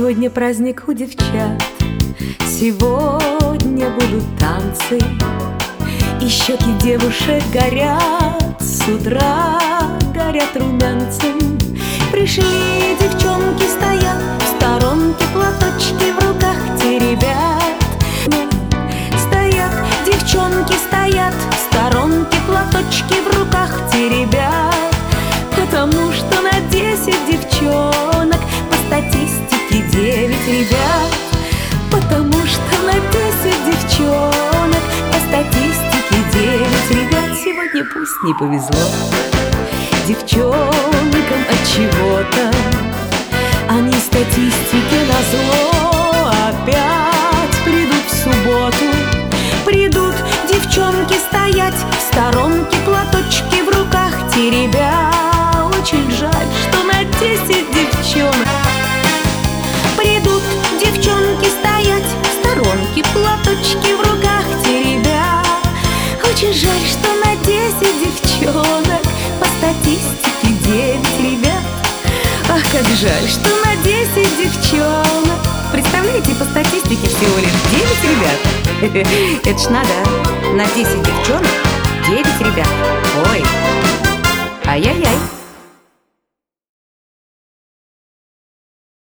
Сегодня праздник у девчат, сегодня будут танцы, и щеки девушек горят, с утра горят румянцем. Пришли девчонки, стоят в сторонке, платочки в руках теребят. Стоят девчонки, стоят в сторонке, платочки в руках теребят. Потому что на 10 девчонок по статистике 9 ребят. Потому что на 10 девчонок по статистике 9 ребят. Сегодня пусть не повезло девчонкам от чего-то, они статистике назло опять придут в субботу. Придут девчонки стоять в сторонке, платочки в руках теребя. Очень жаль, что на 10 девчонок. Придут девчонки стоять в сторонке, платочки в руках теребя. Очень жаль, что на 10 девчонок по статистике 9 ребят. Ах, как жаль, что на 10 девчонок. Представляете, по статистике всего лишь 9 ребят. Это ж надо, на 10 девчонок 9 ребят. Ой, ай-яй-яй.